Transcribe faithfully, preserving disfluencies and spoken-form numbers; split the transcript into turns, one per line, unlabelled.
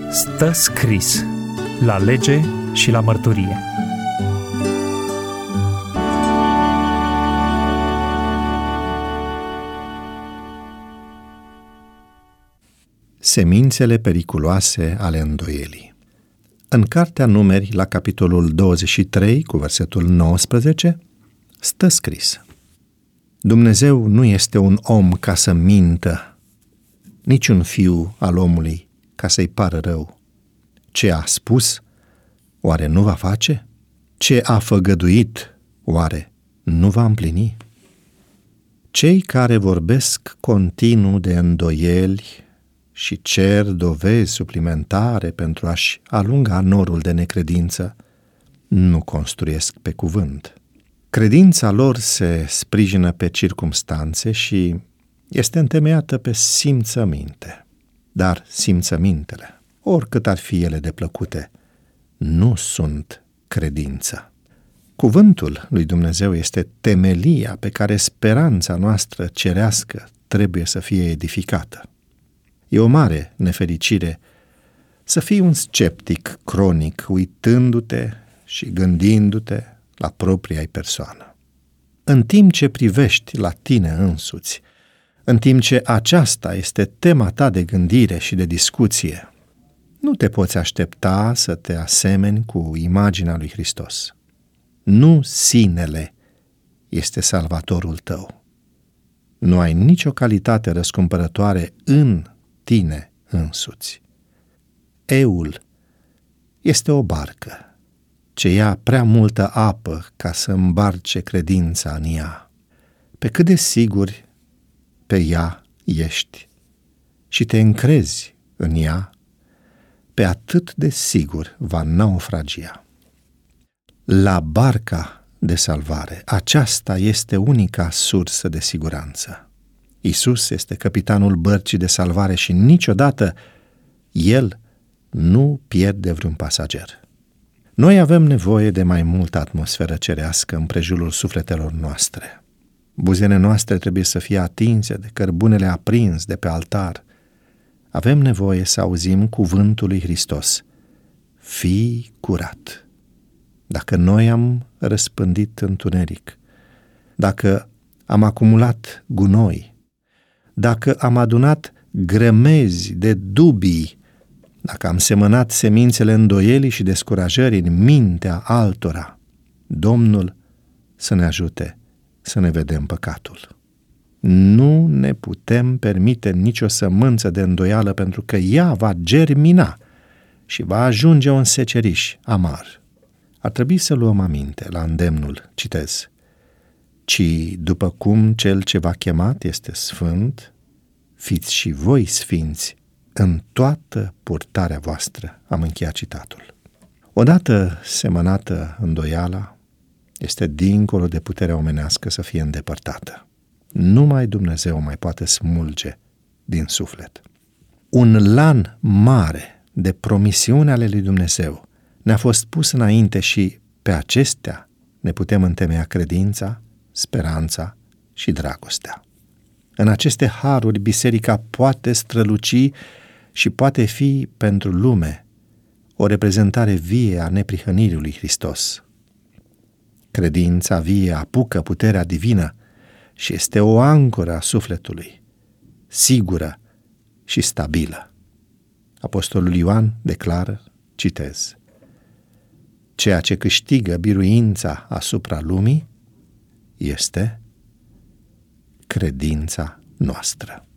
Stă scris la lege și la mărturie.
Semințele periculoase ale îndoielii. În Cartea Numeri, la capitolul douăzeci și trei, cu versetul nouăsprezece, stă scris: Dumnezeu nu este un om ca să mintă, nici un fiu al omului ca să-i pară rău. Ce a spus, oare nu va face? Ce a făgăduit, oare nu va împlini? Cei care vorbesc continuu de îndoieli și cer dovezi suplimentare pentru a-și alunga norul de necredință, nu construiesc pe cuvânt. Credința lor se sprijină pe circumstanțe și este întemeiată pe simțăminte. Dar simțămintele, oricât ar fi ele de plăcute, nu sunt credință. Cuvântul lui Dumnezeu este temelia pe care speranța noastră cerească trebuie să fie edificată. E o mare nefericire să fii un sceptic cronic, uitându-te și gândindu-te la propria-i persoană. În timp ce privești la tine însuți, în timp ce aceasta este tema ta de gândire și de discuție, nu te poți aștepta să te asemeni cu imaginea lui Hristos. Nu sinele este salvatorul tău. Nu ai nicio calitate răscumpărătoare în tine însuți. Eul este o barcă ce ia prea multă apă ca să îmbarce credința în ea. Pe cât de siguri pe ea ești și te încrezi în ea, pe atât de sigur va naufragia. La barca de salvare, aceasta este unica sursă de siguranță. Iisus este capitanul bărcii de salvare și niciodată El nu pierde vreun pasager. Noi avem nevoie de mai multă atmosferă cerească în prejurul sufletelor noastre. Buzele noastre trebuie să fie atinse de cărbunele aprins de pe altar. Avem nevoie să auzim cuvântul lui Hristos: fii curat. Dacă noi am răspândit întuneric, dacă am acumulat gunoi, dacă am adunat grămezi de dubii, dacă am semănat semințele îndoielii și descurajării în mintea altora, Domnul să ne ajute să ne vedem păcatul. Nu ne putem permite nicio sămânță de îndoială, pentru că ea va germina și va ajunge un seceriș amar. Ar trebui să luăm aminte la îndemnul, citez: ci după cum cel ce v-a chemat este sfânt, fiți și voi sfinți în toată purtarea voastră. Am încheiat citatul. Odată semănată îndoiala, este dincolo de puterea omenească să fie îndepărtată. Numai Dumnezeu mai poate smulge din suflet. Un lan mare de promisiuni ale lui Dumnezeu ne-a fost pus înainte și pe acestea ne putem întemeia credința, speranța și dragostea. În aceste haruri, biserica poate străluci și poate fi pentru lume o reprezentare vie a neprihănirii lui Hristos. Credința vie apucă puterea divină și este o ancoră a sufletului, sigură și stabilă. Apostolul Ioan declară, citez: ceea ce câștigă biruința asupra lumii este credința noastră.